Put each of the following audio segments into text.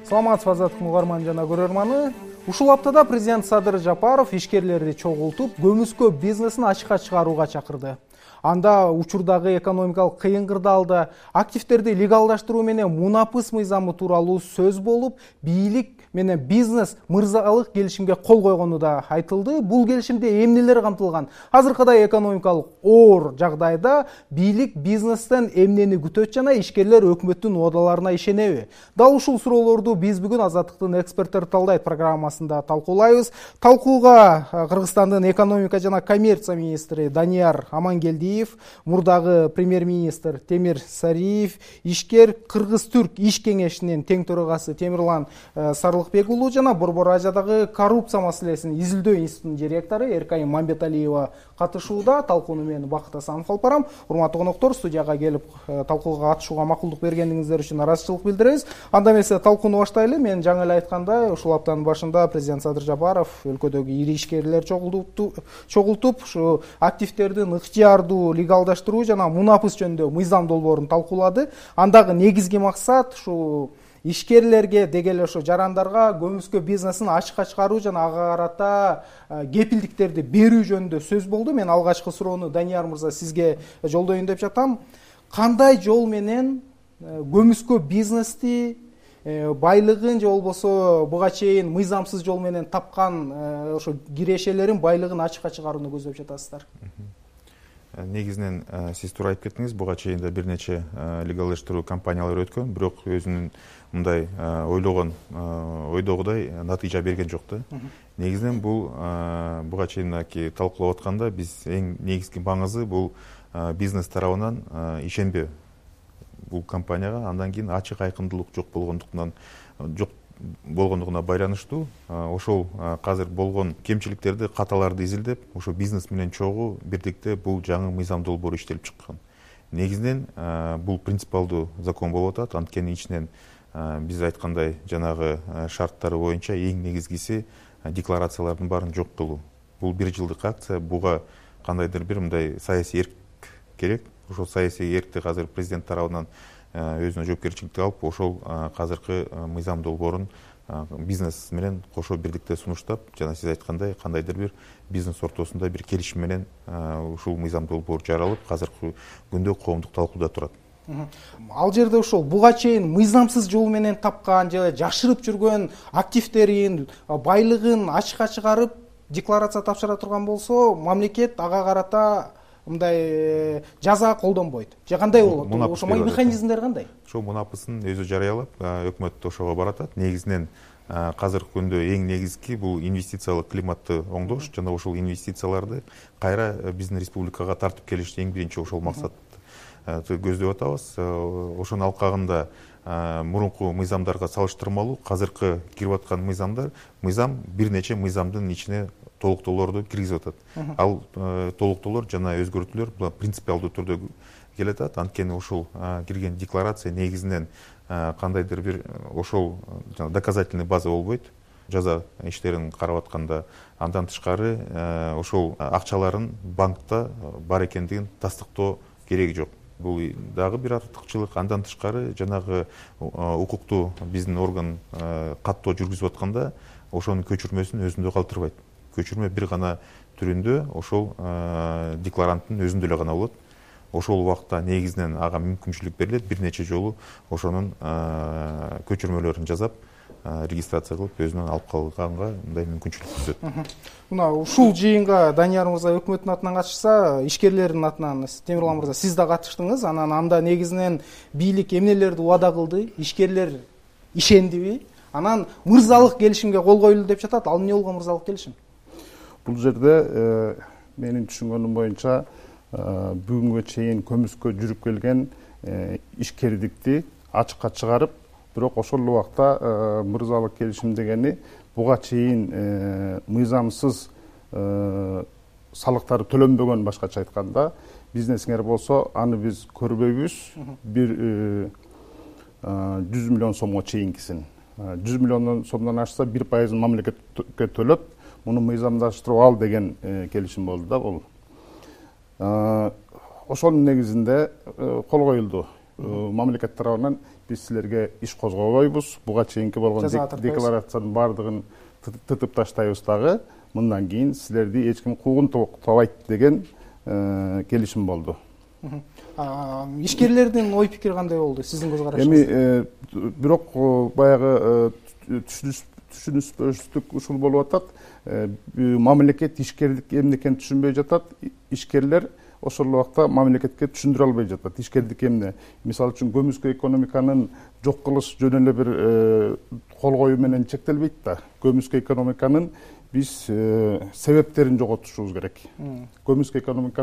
Саламатсызбы азаттыктын угарман жана көрөрманы. Ушул аптада президент Садыр Жапаров ишкерлерди чогултуп, көмүскө бизнесин ачыкка чыгарууга чакырды. Анда учурдагы экономикалык кыйын кырдаалда активтерди легалдаштыруу менен мунапыс мыйзамы тууралуу сөз болуп, бийлик менен бизнес мырзалык келишимге кол койгону да айтылды. Бул келишимде эмнелер камтылган? Азыркыдай экономикалык оор жагдайда бийлик бизнестен эмнени күтөт жана ишкерлер өкмөттүн убадаларына ишенеби? Дал ушул суроолорду биз бүгүн Азаттыктын эксперттери талдайт программасында талкуулайбыз. Талкууга Кыргызстандын экономика жана коммерция министри Данияр Амангелдиев, мурдагы премьер-министр Темир Сариев, ишкер Кыргыз-Түрк иш кеңешинин тең төрагасы Темирлан Сарлыкбек уулу жана Борбор Азиядагы коррупция маселесин изилдөө институтунун директору Эркайым Мамбеталиева катышууда. Талкууну мен Бакыт Асанов алып барам. Урматтуу коноктор, студияга келип талкууга катышууга макулдук бергениңиздер үчүн ыраазычылык билдиребиз. Анда эмесе талкууну баштайлы. Мен жаңы эле айткандай, ушул аптанын башында президент Садыр Жапаров өлкөдөгү ири ишкерлер чогултуп, ушу активтердин ыктыярдуу легалдаштыруу жана мунапыс жөнүндө мыйзам долбоорун талкуулады. Андагы негизги максат ушу ишкерлерге деги эле ошо жарандарга көмүскө бизнесин ачыкка чыгаруу жана ага карата кепилдиктерди берүү жөнүндө сөз болду. Мен алгачкы суроону Данияр мырза сизге жолдоюн деп жатам. Кандай жол менен көмүскө бизнести байлыгын же болбосо буга чейин мыйзамсыз жол менен тапкан ошо кирешелерин байлыгын ачыкка чыгарууну көздөп жатасыздар? Негизинен сиз туура айтып кеттиңиз, буга чейин да бир нече легалдаштыруу компаниялар өткөн, бирок өзүнүн мындай ойдогудай натыйжа берген жок да. Негизинен бул буга чейин талкуулап атканда биз эң негизги маңызы бул бизнес тарабынан ишенбөө бул компанияга, андан кийин ачык айкындуулук жок болгондугуна байланыштуу. Ошол азыр болгон кемчиликтерди, каталарды изилдеп, ошо бизнес менен чогуу бирдикте бул жаңы мыйзам долбоору иштелип чыккан. Негизинен бул принципиалдуу закон болуп атат. Анткени ичинен биз айткандай жанагы шарттары боюнча эң негизгиси декларациялардын баарын жок кылуу. Бул бир жылдык акция, буга кандайдыр бир мындай саясий эрк керек. Ошол саясий эркти азыр президент тарабынан өзүнө жоопкерчиликти алып, ошол азыркы мыйзам долбоорун бизнес менен кошо бирдикте сунуштап, жана сиз айткандай кандайдыр бир бизнес ортосунда бир келишим менен ушул мыйзам долбоор жаралып, азыркы күндө коомдук талкууда турат. Ал жерде ошол буга чейин мыйзамсыз жол менен тапкан же жашырып жүргөн активтерин, байлыгын ачыкка чыгарып декларация тапшыра турган болсо, мамлекет ага карата мындай жаза колдонбойт. Же кандай болот? Ошо механизмдер кандай? Ошо мунапысын өзү жарыялап, өкмөт ошого баратат. Негизинен азыркы күндө эң негизги бул инвестициялык климатты оңдош жана ошол инвестицияларды кайра биздин республикага тартып келиш эң биринчи ошол максатты көздөп атабыз. Ошонун алкагында мурунку мыйзамдарга салыштырмалуу азыркы кирип аткан мыйзам бир нече мыйзамдын ичине толуктоолорду киргизип атат. Ал толуктоолор жана өзгөртүүлөр принципиалдуу түрдө келет атат. Анткени ошол кирген декларация негизинен кандайдыр бир ошол доказательный база болбойт. Жаза иштерин карап атканда андан тышкары ошол акчаларын банкта бар экендигин тастыктоо кереги жок. Бул дагы бир артыкчылык. Андан тышкары жанагы укуктуу биздин орган каттоо жүргүзүп атканда ошонун көчүрмөсүн өзүндө калтырбайт. Көчүрмө бир гана түрүндө ошол декларанттын өзүндө эле гана болот. Ошол убакта негизинен ага мүмкүнчүлүк берилет, бир нече жолу ошонун көчүрмөлөрүн жасап, регистрация кылып өзүнөн алып калганга мындай мүмкүнчүлүк түзөт. Мына ушул жыйынга Данияр мырза өкмөттүн атынан катышса, ишкерлердин атынан Темирлан мырза сиз да катыштыңыз. Анан анда негизинен бийлик эмнелерди убада кылды, ишкерлер ишендиби? Анан мырзалык келишимге кол коюлду деп жатат. Ал эмне болгон мырзалык келишим? Бул жерде менин түшүнгөнүм боюнча бүгүнгө чейин көмүскө жүрүп келген ишкердикти ачыкка чыгарып, бирок ошол убакта мырзалык келишим дегени буга чейин мыйзамсыз салыктары төлөнбөгөн, башкача айтканда, бизнесиңер болсо аны биз көрбөйбүз. Бир 100 миллион сомго чейинкисин. 100 миллион сомдон ашса 1% мамлекетке төлөп, муну мыйзамдаштырып ал деген келишим болду да бул. Ошонун негизинде кол коюлду. мамлекет тарабынан биз силерге иш козгобойбуз, буга чейинки болгон декларациянын баардыгын тытып таштайбыз дагы, мындан кийин силерди эч ким куугун табайт деген келишим болду. Ишкерлердин ой пикири кандай болду сиздин көз карашыңыз? Эми бирок баягы түшүнүшсүздүк ушул болуп атат. Мамлекет ишкерлик эмне экенин түшүнбөй жатат. Ишкерлер ошол убакта мамлекетке түшүндүрө албай жатат. Ишкерлик эмне? Мисалы үчүн көмүскө экономиканын жок кылыш жөн эле бир кол коюу менен чектелбейт да. Көмүскө экономиканын биз себептерин жоготушубуз керек. Көмүскө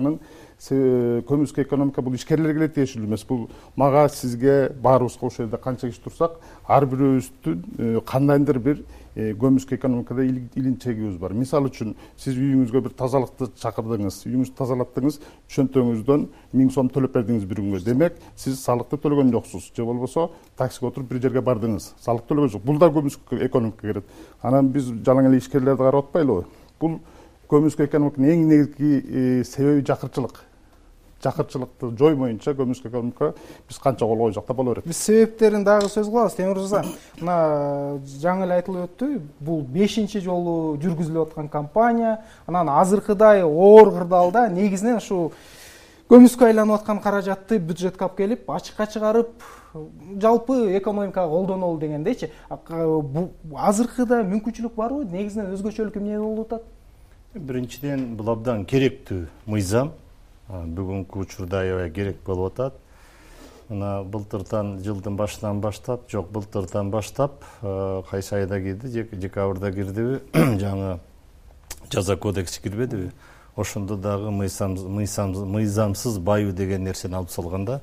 экономика бул ишкерлерге эле тиешелүү эмес. Бул мага, сизге, баарыбызга ошол жерде канча киши турсак, ар бирөөбүздүн кандайдыр бир көмүскө экономикада илинчегибиз бар. Мисалы үчүн сиз үйүңүзгө бир тазалыкты чакырдыңыз, үйүңүздү тазалаттыңыз, чөнтөгүңүздөн 1000 сом төлөп бердиңиз бир күнгө. Демек, сиз салыкты төлөгөн жоксуз. Же болбосо таксиге отуруп бир жерге бардыңыз, салык төлөгөн жок. Бул да көмүскө экономикага кирет. Анан биз жалаң эле ишкерлерди карап атпайлыбы? Бул көмүскө экономиканын эң негизги себеби жакырчылык. Жакырчылыкты жоймоюнча көмүскө экономика биз канча кол койсок да боло берет. Биз себептерин дагы сөз кылабыз. Темир мырза, мына жаңы эле айтылып өттү, бул 5-чи жолу жүргүзүлүп аткан кампания. Анан азыркыдай оор кырдаалда негизинен ушу көмүскө айланып аткан каражатты бюджетке алып келип, ачыкка чыгарып, жалпы экономикага колдонолу дегендейчи. Азыркыда мүмкүнчүлүк барбы? Негизинен өзгөчөлүк эмне болуп атат? Биринчиден, бул абдан керектүү мыйзам. Бүгүнкү учурда аябай керек болуп атат. Мына былтыртан, жылдын башынан баштап, былтыртан баштап, кайсы айда кирди, декабрда кирдиби, жаңы жаза кодекси кирбедиби? Ошондо дагы мыйзамсыз баю деген нерсени алып салганда,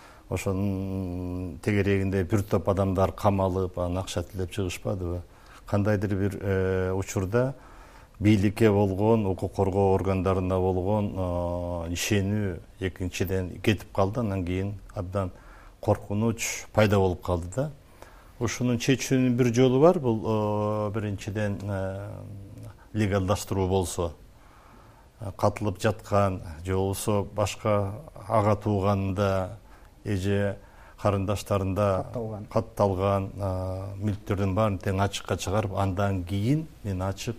ошонун тегерегинде бир топ адамдар камалып, акча төлөп чыгышпадыбы? Кандайдыр бир учурда бийликке болгон, укук коргоо органдарына болгон ишенүү экинчиден кетип калды, андан кийин абдан коркунуч пайда болуп калды да. Ушунун чечүүнүн бир жолу бар, бул биринчиден легалдаштыруу болсо, катылып жаткан же болбосо башка ага тууганында эже карындаштарында катталган мүлктөрдүн баарын тең ачыкка чыгарып, андан кийин мен ачык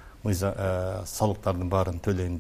салыктардын баарын төлөйм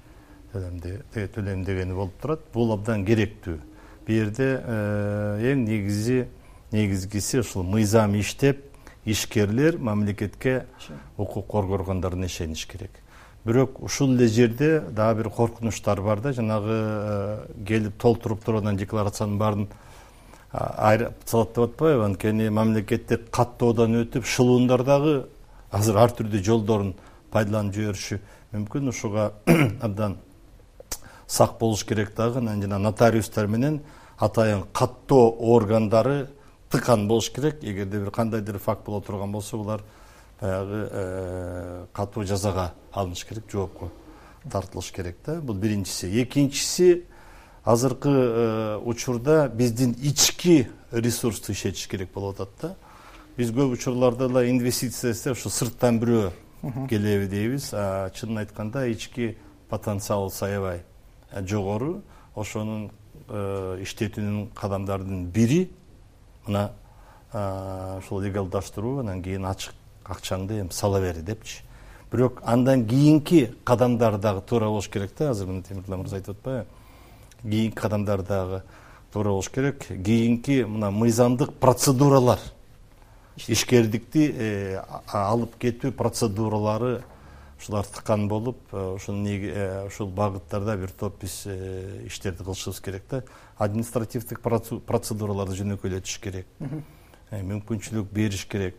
дегени болуп турат. Бул абдан керектүү. Бу жерде эң негизгиси ушул мыйзам иштеп, ишкерлер мамлекетке, укук коргоо органдарына ишениш керек. Бирок ушул эле жерде дагы бир коркунучтар бар да, жанагы келип толтуруп турган декларациянын баарын айрып салат деп атпайбы? Анткени мамлекетте каттоодон өтүп, шылуундар дагы азыр ар түрдүү жолдорун пайдаланып жибериши мүмкүн. Ушуга абдан сак болуш керек дагы. Жана нотариустар менен атайын каттоо органдары тыкан болуш керек. Эгерде бир кандайдыр факт боло турган болсо, булар баягы катуу жазага алыныш керек, жоопко тартылыш керек да. Бул биринчиси. Экинчиси, азыркы учурда биздин ички ресурсту ишетиш керек болуп атат да. Биз көп учурларда да инвестиция десе, ушу сырттан бирөө келеби дейбиз. Чынын айтканда ички потенциал аябай жогору. Ошонун иштетүүнүн кадамдарынын бири мына ушул легалдаштыруу, анан кийин ачык акчаңды эми сала бери депчи. Бирок андан кийинки кадамдар дагы туура болуш керек да. Азыр мына Темиртау мырза айтып атпайбы? Кийинки кадамдар дагы туура болуш керек. Кийинки мына мыйзамдык процедуралар, ишкердикти алып кетүү процедуралары, ушулар тыкан болуп, ушул багыттарда бир топ биз иштерди кылышыбыз керек да. Административдик процедураларды жөнөкөйлөтүш керек, мүмкүнчүлүк бериш керек.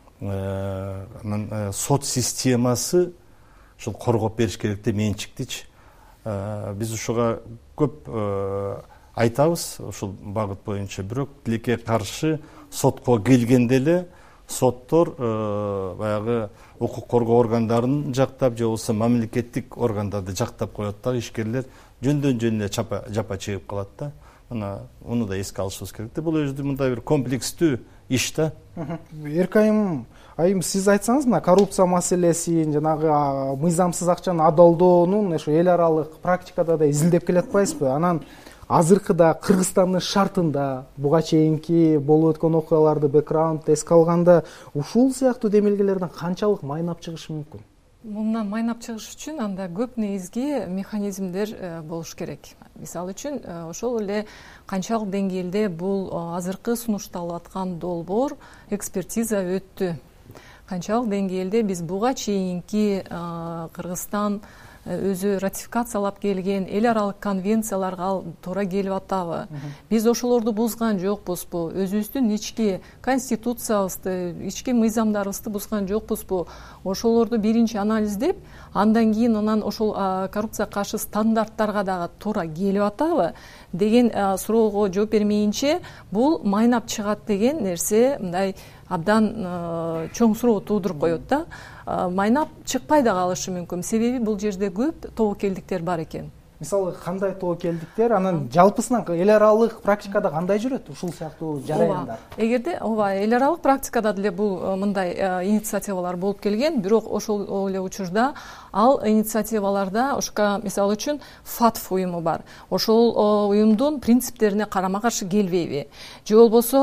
Сот системасы ушул коргоп бериш керек да, менчиктичи. Биз ушуга көп айтабыз ушул багыт боюнча, бирок тилекке каршы сотко келгенде эле соттор баягы укук коргоо органдарын жактап, же болбосо мамлекеттик органдарды жактап коет дагы, ишкерлер жөндөн жөн эле жапа чегип калат да. Мына уну да эске алышыбыз керек да. Бул өзү мындай бир комплекстүү иш да. Эркайым айым, сиз айтсаңыз, мына коррупция маселесин, жанагы мыйзамсыз акчаны адалдоонун ошо эл аралык практикада да изилдеп келатпайсызбы? Анан азыркыда Кыргызстандын шартында буга чейинки болуп өткөн окуяларды бэкграунд эске алганда ушул сыяктуу демилгелерден канчалык майнап чыгышы мүмкүн? Мындан майнап чыгыш үчүн анда көп негизги механизмдер болуш керек. Мисалы үчүн ошол эле канчалык деңгээлде бул азыркы сунушталып аткан долбоор экспертиза өттү, канчалык деңгээлде биз буга чейинки Кыргызстан өзү ратификациялап келген эл аралык конвенцияларга туура келип атабы, биз ошолорду бузган жокпузбу, өзүбүздүн ички конституциябызды, ички мыйзамдарыбызды бузган жокпузбу, ошолорду биринчи анализдеп, андан кийин анан ошол коррупцияга каршы стандарттарга дагы туура келип атабы деген суроого жооп бермейинче бул майнап чыгат деген нерсе мындай абдан чоң суроо туудуруп коет да. Майнап чыкпай да калышы мүмкүн. Себеби бул жерде көп тобокелдиктер бар экен. Мисалы кандай тобокелдиктер, анан жалпысынан эл аралык практикада кандай жүрөт ушул сыяктуу жараяндар? Эгерде эл аралык практикада деле бул мындай инициативалар болуп келген, бирок ошол эле учурда ал инициативаларда ошко мисалы үчүн ФАТФ уюму бар. Ошол уюмдун принциптерине карама каршы келбейби? Же болбосо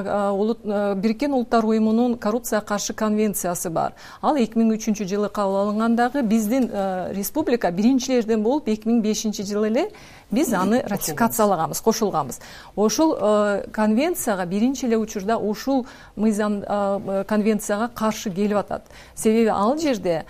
Бириккен Улуттар уюмунун коррупцияга каршы конвенциясы бар. Ал 2003 жылы кабыл алынгандагы биздин республика биринчилерден болуп 2005 жылы эле биз аны ратификациялаганбыз, кошулганбыз. Ошол конвенцияга биринчи эле учурда ушул мыйзам конвенцияга каршы келип атат. Себеби ал жерде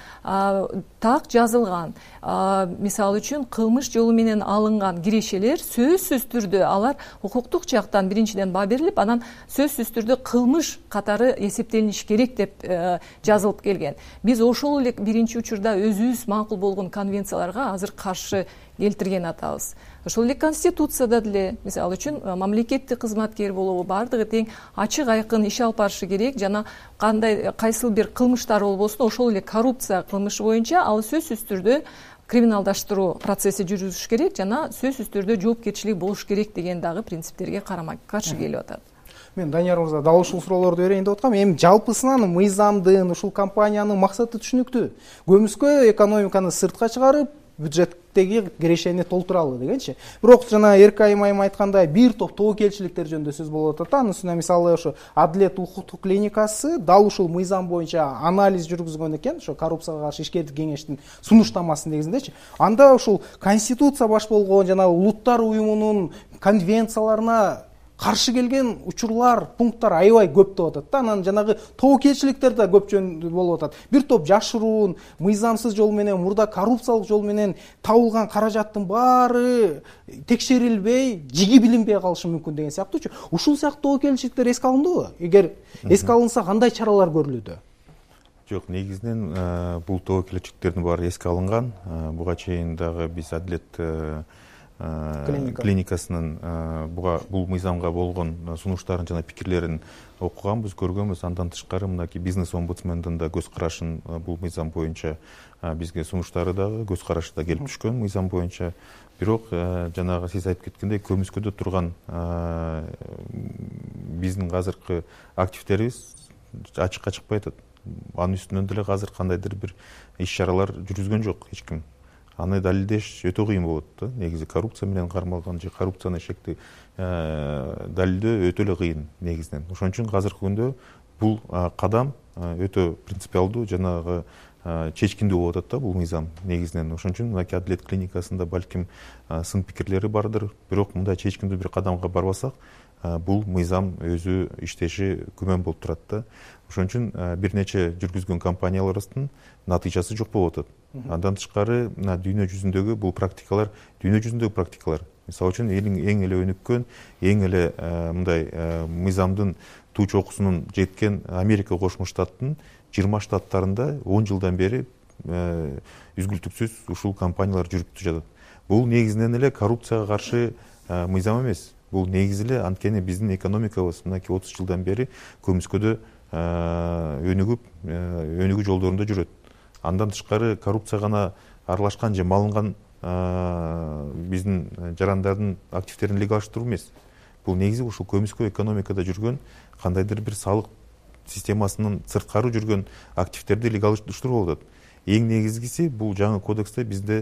так жазылган, мисалы үчүн кылмыш жолу менен алынган кирешелер сөзсүз түрдө алар укуктук жактан биринчиден баа берилип, анан сөзсүз түрдө кылмыш катары эсептелиниш керек деп жазылып келген. Биз ошол эле биринчи учурда өзүбүз макул болгон конвенцияларга азыр каршы келтирген атабыз. Ошол эле конституцияда деле мисалы үчүн мамлекеттик кызматкер болобу бардыгы тең ачык айкын иш алып барышы керек, жана кандай кайсыл бир кылмыштар болбосун ошол эле коррупция кылмышы боюнча ал сөзсүз түрдө криминалдаштыруу процесси жүрүзүш керек, жана сөзсүз түрдө жоопкерчилик болуш керек деген дагы принциптерге карама каршы келип атат. Мен Данияр мырза дал ушул суроолорду берейин деп аткам. Эми жалпысынан мыйзамдын, ушул компаниянын максаты түшүнүктүү. Көмүскө экономиканы сыртка чыгарып, бюджеттеги кирешени толтуралы дегенчи. Бирок жана Эркайым айым айткандай бир топ тобокелчиликтер жөнүндө сөз болуп атат. Анын үстүнө мисалы ошо Адилет укуктук клиникасы дал ушул мыйзам боюнча анализ жүргүзгөн экен, ошо коррупцияга каршы ишкердик кеңештин сунуштамасы негизиндечи. Анда ушул конституция баш болгон жана улуттар уюмунун конвенцияларына каршы келген учурлар, пункттар аябай көп деп атат да. Анан жанагы тобокелчиликтер да көп жөн болуп атат. Бир топ жашыруун, мыйзамсыз жол менен, мурда коррупциялык жол менен табылган каражаттын баары текшерилбей, жиги билинбей калышы мүмкүн деген сыяктуучу. Ушул сыяктуу тобокелчиликтер эске алындыбы? Эгер эске алынса, кандай чаралар көрүлүүдө? Жок, негизинен бул тобокелчиликтердин баары эске алынган. Буга чейин дагы биз Адилет клиникасынын бул мыйзамга болгон сунуштарын жана пикирлерин окуганбыз, көргөнбүз. Андан тышкары мынакей бизнес омбудсмендин да көз карашын бул мыйзам боюнча бизге сунуштары дагы, көз карашы да келип түшкөн мыйзам боюнча. Бирок жанагы сиз айтып кеткендей көмүскөдө турган биздин азыркы активдерибиз ачыкка чыкпай атат. Анын үстүнөн деле азыр кандайдыр бир иш чаралар жүргүзгөн жок эч ким. Аны далилдеш өтө кыйын болот да. Негизи коррупция менен кармалган же коррупцияны шекти далилдөө өтө эле кыйын негизинен. Ошон үчүн азыркы күндө бул кадам өтө принципиалдуу, жанагы чечкиндүү болуп атат да бул мыйзам негизинен. Ошон үчүн мынакей Адилет клиникасында балким сын пикирлери бардыр, бирок мындай чечкиндүү бир кадамга барбасак, бул мыйзам өзү иштеши күмөн болуп турат да. Ошон үчүн бир нече жүргүзгөн компанияларыбыздын натыйжасы жок болуп атат. Андан тышкары дүйнө жүзүндөгү бул практикалар, дүйнө жүзүндөгү практикалар. Мисалы үчүн эң эле өнүккөн, эң эле мындай мыйзамдын туу чокусунун жеткен Америка Кошмо Штаттын 20 штаттарында 10 жылдан бери үзгүлтүксүз ушул компаниялар жүрүп жатат. Бул негизинен эле коррупцияга каршы мыйзам эмес. Бул негизи эле анткени биздин экономикабыз мынакей 30 жылдан бери көмүскөдө өнүгүү жолдорунда жүрөт. Андан тышкары коррупция гана аралашкан же малынган биздин жарандардын активдерин легалдаштыруу эмес. Бул негизи ушул көмүскө экономикада жүргөн кандайдыр бир салык системасынын сырткары жүргөн активдерди легалдаштыруу болуп атат. эң негизгиси бул жаңы кодексте бизде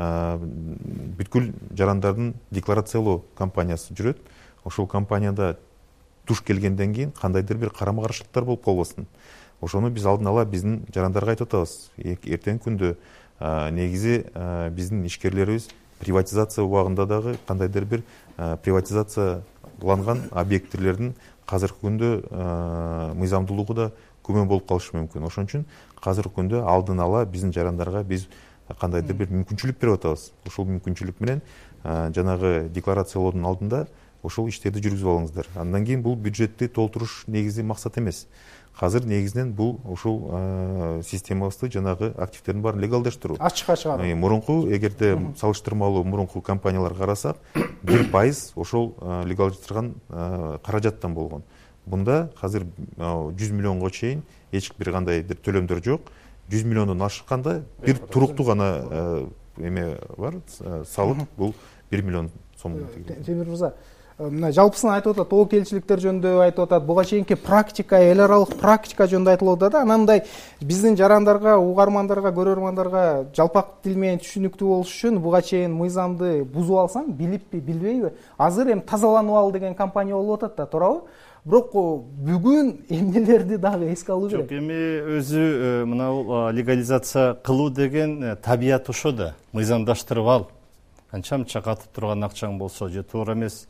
бүткүл жарандардын декларациялоо кампаниясы жүрөт. Ошол кампанияда туш келгенден кийин кандайдыр бир карама каршылыктар болуп калбасын. Ошону биз алдын ала биздин жарандарга айтып атабыз. Эртеңки күндө негизи биздин ишкерлерибиз приватизация убагында дагы кандайдыр бир приватизацияланган объекттердин азыркы күндө мыйзамдуулугу да күмөн болуп калышы мүмкүн. Ошон үчүн азыркы күндө алдын ала биздин жарандарга биз кандайдыр бир мүмкүнчүлүк берип атабыз. Ошол мүмкүнчүлүк менен жанагы декларациялоодун алдында ошол иштерди жүргүзүп алыңыздар. Андан кийин бул бюджетти толтуруш негизи максат эмес. Азыр негизинен бул ушул системабызды жанагы активтердин баарын легалдаштыруу. Ачыкка чыгаруу. Мурунку эгерде салыштырмалуу мурунку компанияларга карасак, 1% ошол легалдаштырган каражаттан болгон. Бунда азыр 100 миллионго чейин эч бир кандай бир төлөмдөр жок. 100 миллиондон ашканда бир туруктуу гана эме бар, салык бул 1 миллион сом. Темир мырза, мына жалпысын айтып атат, тобокелчиликтер жөнүндө айтып атат, буга чейинки практика, эл аралык практика жөнүндө айтылып атат да. Анандай биздин жарандарга, угармандарга, көрөрмандарга жалпак тил менен түшүнүктүү болуш үчүн буга чейин мыйзамды бузуп алсаң, билиппи, билбейби, азыр эми тазаланып ал деген кампания болуп атат да, туурабы? Бирок бүгүн эмнелерди дагы эске алуу керек? Жок, эми өзү мына легализация кылуу деген табият ошо да, мыйзамдаштырып ал. Канча катып турган акчаң болсо же туура эмес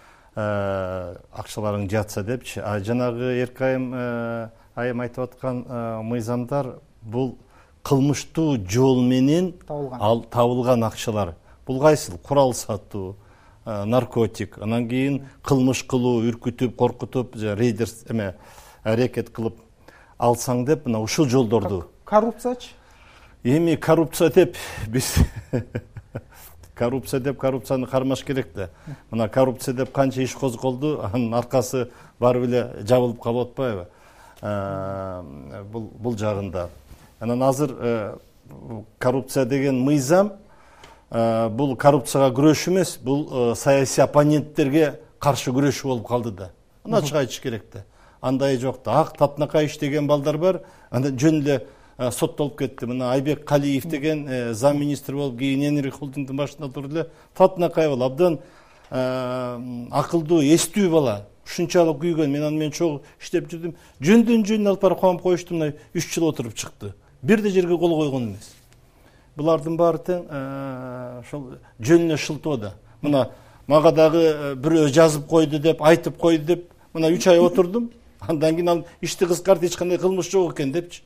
акчаларың жатса депчи. А жанагы Эркайым айым айтып аткан мыйзамдар бул кылмыштуу жол менен табылган акчалар. Бул кайсыл? Курал сатуу, наркотик, анан кийин кылмыш кылуу, үркүтүп, коркутуп, рейдер эме аракет кылып алсаң деп, мына ушул жолдорду. Коррупциячы? Эми коррупция деп биз коррупцияны кармаш керек да. Мына коррупция деп канча иш козголду, анын аркасы барып эле жабылып калып атпайбы? Бул жагында. Анан азыр коррупция деген мыйзам бул коррупцияга күрөш эмес, бул саясий оппоненттерге каршы күрөшүү болуп калды да. Аны ачык айтыш керек да. Андай жок да. Ак татынакай иштеген балдар бар, андан жөн эле соттолуп кетти. Мына Айбек Калиев деген зам министр болуп, кийин Энерги холдингдин башында турду эле, татынакай бала, абдан акылдуу, эстүү бала. Ушунчалык күйгөн, мен аны менен чогуу иштеп жүрдүм. Жөндөн алып барып коюп коюшту, мына 3 жыл отуруп чыкты. Бир да жерге кол койгон эмес. Булардын баары тең ошол жөн эле шылтоо да. Мына мага дагы бирөө жазып койду деп, айтып койду деп, мына 3 ай отурдум. Андан кийин ал ишти кыскартып, эч кандай кылмыш жок экен депчи.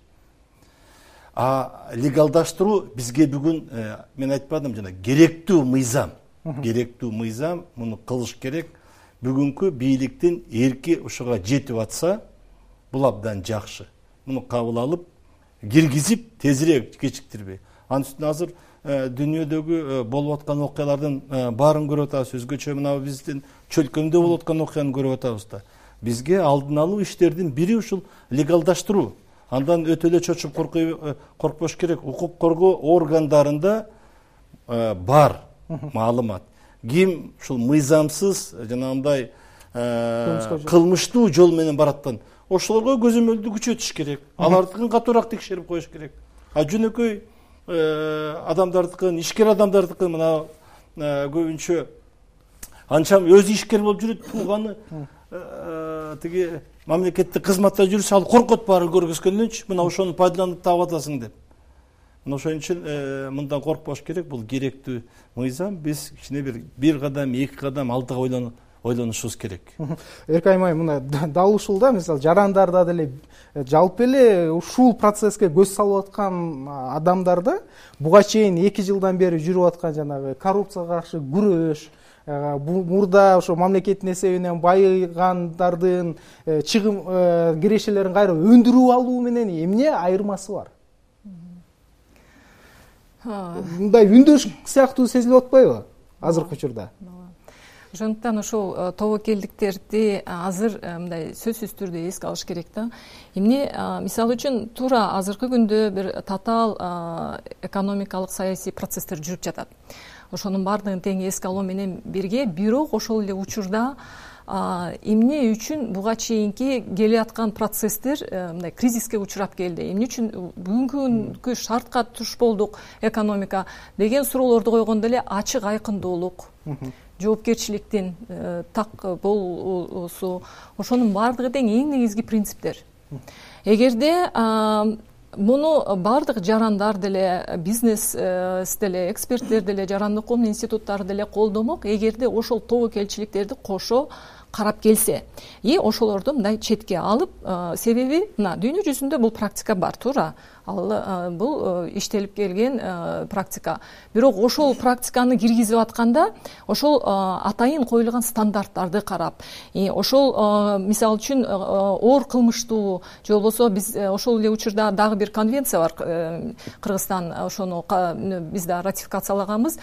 Легалдаштыруу бизге бүгүн, мен айтпадым жана, керектүү мыйзам. Керектүү мыйзам, муну кылыш керек. Бүгүнкү бийликтин эрки ушуга жетип атса, бул абдан жакшы. Муну кабыл алып, киргизип, тезирээк, кечиктирбей. Анын үстүнө азыр дүйнөдөгү болуп аткан окуялардын баарын көрүп атабыз. Өзгөчө мына биздин чөлкөмдө болуп аткан окуяны көрүп атабыз да. Бизге алдын алуу иштердин бири ушул легалдаштыруу. Андан өтө эле чочуп коркпош керек. Укук коргоо органдарында бар маалымат. Ким ушул мыйзамсыз жанагындай кылмыштуу жол менен бараттан, ошолорго көзөмөлдү күчөтүш керек. Алардыкын катуураак текшерип коюш керек. Жөнөкөй адамдардыкын, ишкер адамдардыкын мына көбүнчө анчам өзү ишкер болуп жүрөт, тууганы тиги мамлекеттик кызматта жүрсө, ал коркот баарын көргөзгөндөнчү, мына ошону пайдаланып таап атасың деп. Мына ошон үчүн мындан коркпош керек. Бул керектүү мыйзам. Биз кичине бир кадам, 2 кадам алдыга ойлонушубуз керек. Эркайым айым, мына дал ушул да, мисалы жарандарда деле жалпы эле ушул процесске көз салып аткан адамдарда буга чейин 2 жылдан бери жүрүп аткан жанагы коррупцияга каршы күрөш, мурда ошо мамлекеттин эсебинен байыгандардын чыгым кирешелерин кайра өндүрүп алуу менен эмне айырмасы бар? Мындай үндөш сыяктуу сезилип атпайбы азыркы учурда? Ошондуктан ошол тобокелдиктерди азыр мындай сөзсүз түрдө эске алыш керек да. Эмне мисалы үчүн туура азыркы күндө бир татаал экономикалык саясий процесстер жүрүп жатат. Ошонун баардыгын тең эске алуу менен бирге, бирок ошол эле учурда эмне үчүн буга чейинки келе аткан процесстер мындай кризиске учурап келди, эмне үчүн бүгүнкү шартка туш болдук экономика деген суроолорду койгондо эле ачык айкындуулук, жоопкерчиликтин так болуусу, ошонун баардыгы тең эң негизги принциптер. Эгерде муну баардык жарандар деле, бизнес деле, эксперттер деле, жарандык коом институттары деле колдомок, эгерде ошол тобокелчиликтерди кошо карап келсе, ошолорду мындай четке алып, себеби мына дүйнө жүзүндө бул практика бар, туура. Ал бул иштелип келген практика. Бирок ошол практиканы киргизип атканда, ошол атайын коюлган стандарттарды карап, ошол мисалы үчүн оор кылмыштуу, же болбосо биз ошол эле учурда дагы бир конвенция бар, Кыргызстан ошону биз да ратификациялаганбыз,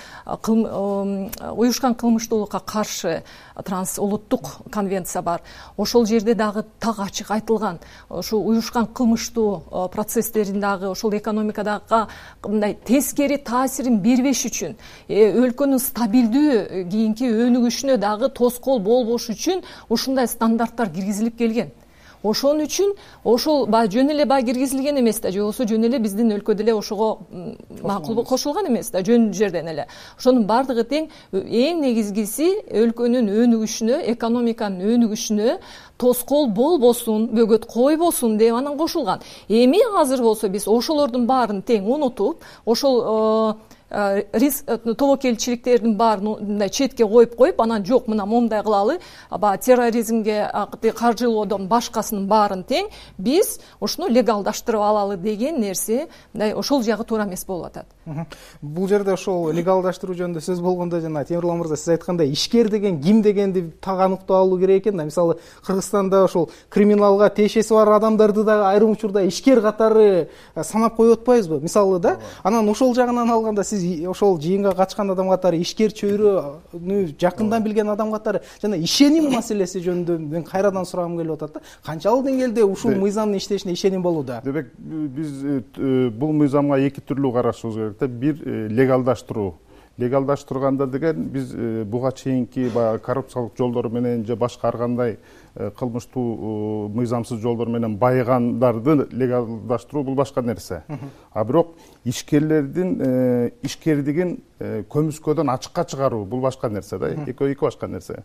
уюшкан кылмыштуулукка каршы трансулуттук конвенция бар. Ошол жерде дагы так ачык айтылган, ошол уюшкан кылмыштуу процесстерин ошол экономикадагы мындай тескери таасирин бербеш үчүн, өлкөнүн стабилдүү кийинки өнүгүшүнө дагы тоскоол болбош үчүн ушундай стандарттар киргизилип келген. Ошон үчүн ошол жөн эле киргизилген эмес да, же болбосо жөн эле биздин өлкөдө эле ошого макул кошулган эмес да, жөн жерден эле. Ошонун баардыгы тең эң негизгиси өлкөнүн өнүгүшүнө, экономиканын өнүгүшүнө тоскоол болбосун, бөгөт койбосун деп анан кошулган. Эми азыр болсо биз ошолордун баарын тең унутуп, ошол тобокелчиликтердин баарын мындай четке коюп, анан жок мына момундай кылалы, терроризмге каржылоодон башкасынын баарын тең биз ушуну легалдаштырып алалы деген нерсе, мындай ошол жагы туура эмес болуп атат. Бул жерде ошол легалдаштыруу жөнүндө сөз болгондо, жана Темирлан мырза сиз айткандай, ишкер деген ким дегенди так аныктап алуу керек экен да. Мисалы, Кыргызстанда ошол криминалга тиешеси бар адамдарды да айрым учурда ишкер катары санап коюп атпайбызбы? Мисалы да, анан ошол жагынан алганда сиз ошол жыйынга катышкан адам катары, ишкер чөйрөнү жакындан билген адам катары жана ишеним маселеси жөнүндө мен кайрадан сурагым келип атат да. Канчалык деңгээлде ушул мыйзамдын иштешине ишеним болууда? Демек, биз бул мыйзамга эки түрлүү карашыбыз керек да. Бир, легалдаштыруу. Легалдаштырганда деген биз буга чейинки коррупциялык жолдор менен же башка ар кандай кылмыштуу мыйзамсыз жолдор менен байыгандарды легалдаштыруу бул башка нерсе. А бирок ишкерлердин ишкердигин көмүскөдөн ачыкка чыгаруу бул башка нерсе да. Эки башка нерсе.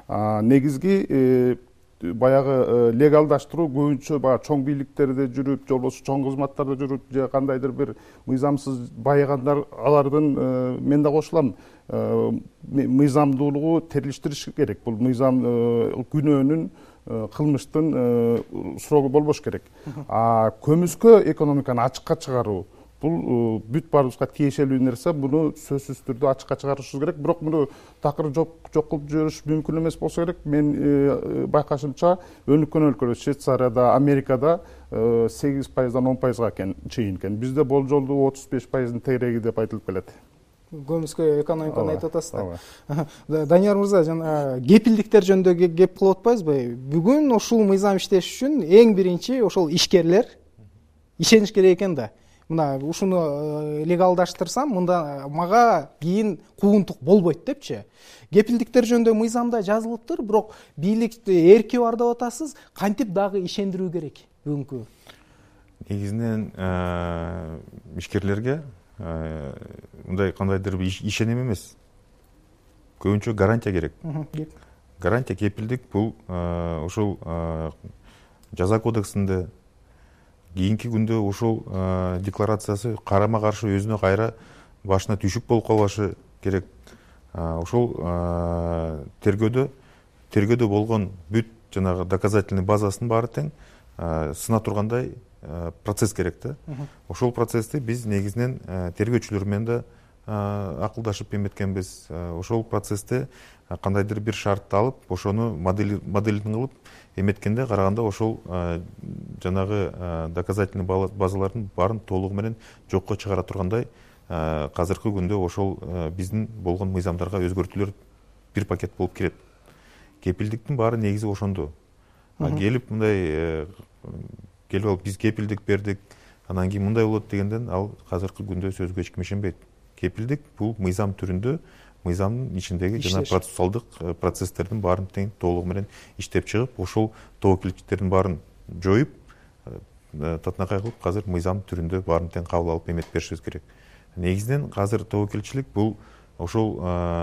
Негизги баягы легалдаштыруу көбүнчө чоң бийликтерде жүрүп, же болбосо чоң кызматтарда жүрүп, же кандайдыр бир мыйзамсыз байыгандар, алардын мен да кошулам, мыйзамдуулугу терилиштириш керек. Бул мыйзам күнөөнүн, кылмыштын срогу болбош керек. Көмүскө экономиканы ачыкка чыгаруу бул бүт баарыбызга тиешелүү нерсе. Буну сөзсүз түрдө ачыкка чыгарышыбыз керек. Бирок муну такыр жок кылып жибериш мүмкүн эмес болсо керек. Мен байкашымча өнүккөн өлкөлөр, Швейцарияда, Америкада 8%-дан 10%га чейин экен. Бизде болжолдуу 35%-ын тегереги деп айтылып келет. Көмүскө экономиканы айтып атасыз да. Данияр мырза, жана кепилдиктер жөнүндө кеп кылып атпайсызбы? Бүгүн ушул мыйзам иштеш үчүн эң биринчи ошол ишкерлер ишениш керек экен да. Мына ушуну легалдаштырсам, мында мага кийин куугунтук болбойт депчи. Кепилдиктер жөнүндө мыйзамда жазылыптыр, бирок бийликти эрки бар деп атасыз. Кантип дагы ишендирүү керек бүгүнкү? Негизинен ишкерлерге мындай кандайдыр бир ишеним эмес, көбүнчө гарантия керек. Гарантия, кепилдик бул ошол жаза кодексинде кийинки күндө ушул декларациясы карама каршы өзүнө кайра башына түшүк болуп калбашы керек. Ошол тергөөдө болгон бүт жанагы доказательный базасынын баары тең сына тургандай процесс керек да. Ошол процессти биз негизинен тергөөчүлөр менен да акылдашып эметкенбиз. Ошол процессте кандайдыр бир шартты алып, ошону моделин кылып эметкенде караганда ошол жанагы доказательный базалардын баарын толугу менен жокко чыгара тургандай азыркы күндө ошол биздин болгон мыйзамдарга өзгөртүүлөр бир пакет болуп келет. Кепилдиктин баары негизи ошондо. Келип мындай келип алып биз кепилдик бердик, анан кийин мындай болот дегенден ал азыркы күндө сөзгө эч ким ишенбейт. Кепилдик бул мыйзам түрүндө мыйзамдын ичиндеги жана Иштеш. процессуалдык процесстердин баарын тең толугу менен иштеп чыгып, ошол тобокелчиликтердин баарын жоюп, татынакай кылып азыр мыйзам түрүндө баарын тең кабыл алып эметип беришибиз керек. Негизинен азыр тобокелчилик бул ошол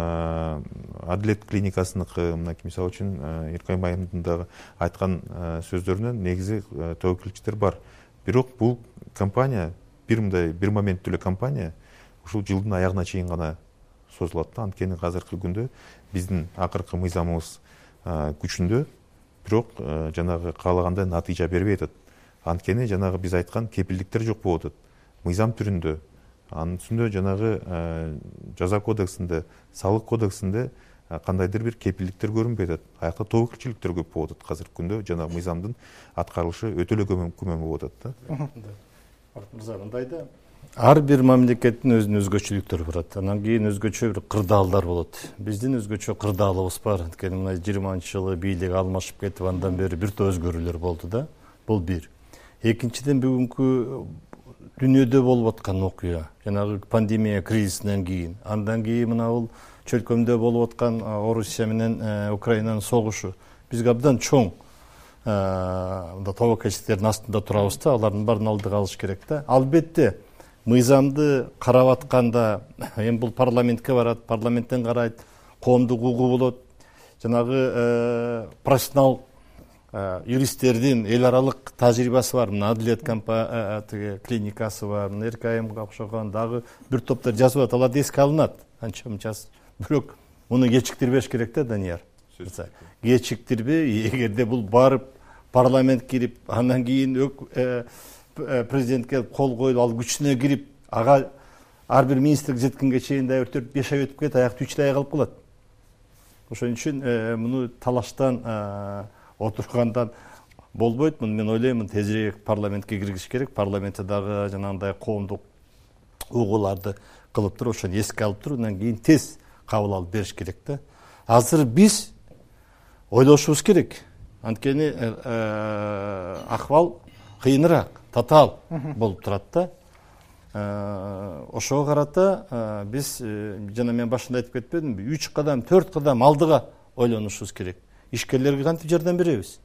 Адилет клиникасыныкы, мынакей мисалы үчүн Иркай Майымдын дагы айткан сөздөрүнөн негизи тобокелчиликтер бар. Бирок бул компания бир моменттүү эле компания ушул жылдын аягына чейин гана созулат да. Анткени азыркы күндө биздин акыркы мыйзамыбыз күчүндө, бирок жанагы каалагандай натыйжа бербей атат. Анткени жанагы биз айткан кепилдиктер жок болуп атат. Мыйзам түрүндө, анын үстүндө жанагы жаза кодексинде, салык кодексинде кандайдыр бир кепилдиктер көрүнбөй атат. Аякта тобокелчиликтер көп болуп атат азыркы күндө. Жанагы мыйзамдын аткарылышы өтө эле көмөң болуп атат да. Мырза, мындайда ар бир мамлекеттин өзүнүн өзгөчөлүктөрү бар. Анан кийин өзгөчө бир кырдаалдар болот. Биздин өзгөчө кырдаалыбыз бар. Анткени мына 20-жылы бийлик алмашып кетип, андан бери бир топ өзгөрүүлөр болду да. Бул бир. Экинчиден бүгүнкү дүйнөдө болуп аткан окуя, жанагы пандемия кризисинен кийин, андан кийин мына бул чөлкөмдө болуп аткан Орусия менен Украинанын согушу бизге абдан чоң тобокелчиликтердин астында турабыз да, алардын баарын алдыга алыш керек да. Албетте мыйзамды карап атканда эми бул парламентке барат, парламенттен карайт, коомдук угуу болот, жанагы профессионал юристтердин эл аралык тажрыйбасы бар. Мына Адилет клиникасы бар, мына РКМга окшогон дагы бир топтор жазып атат, алар эске алынат. Анча мынчасы. Бирок муну кечиктирбеш керек да, Данияр. Кечиктирбей, эгерде бул барып парламент кирип, андан кийин президентке кол коюлуп, ал күчүнө кирип, ага ар бир министрлик жеткенге чейин да 4-5 ай өтүп кетет, аякты 3 ай калып калат. Ошон үчүн муну талаштан отургандан болбойт. Мен ойлойм, тезирээк парламентке киргизиш керек. Парламентте дагы жанагындай коомдук угууларды кылып туруп, ошону эске алып туруп, андан кийин тез кабыл алып бериш керек да. Азыр биз ойлошубуз керек. Анткени акыбал кыйыныраак, татаал болуп турат да. Ошого карата биз жана мен башында айтып кетпедимби, 3 кадам, 4 кадам алдыга ойлонушубуз керек. Ишкерлерге кантип жардам беребиз?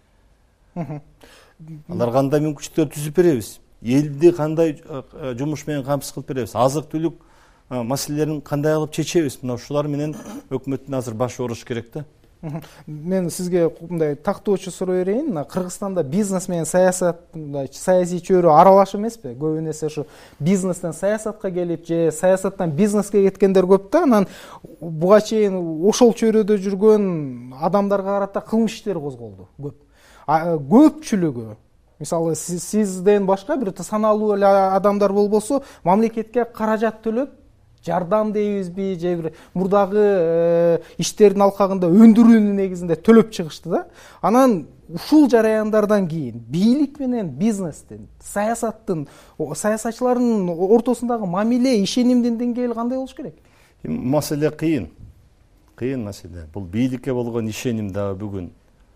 Аларга кандай мүмкүнчүлүктөр түзүп беребиз? Элди кандай жумуш менен камсыз кылып беребиз? Азык-түлүк маселелерин кандай кылып чечебиз? Мына ушулар менен өкмөттүн азыр башы ооруш керек да. Мен сизге мындай тактоочу суроо берейин. Кыргызстанда бизнес менен саясат, саясий чөйрө аралаш эмеспи? Көбүн эсе ушу бизнестен саясатка келип же саясаттан бизнеске кеткендер көп да. Анан буга чейин ошол чөйрөдө жүргөн адамдарга карата кылмыш иштери козголду көп. Көпчүлүгү, мисалы сизден башка бир саналуу эле адамдар болбосо, мамлекетке каражат төлөп жардам дейбизби же бир мурдагы иштердин алкагында өндүрүүнүн негизинде төлөп чыгышты да. Анан ушул жараяндардан кийин бийлик менен бизнестин, саясаттын, саясатчылардын ортосундагы мамиле, ишенимдин деңгээли кандай болуш керек? Маселе кыйын маселе. Бул бийликке болгон ишеним дагы бүгүн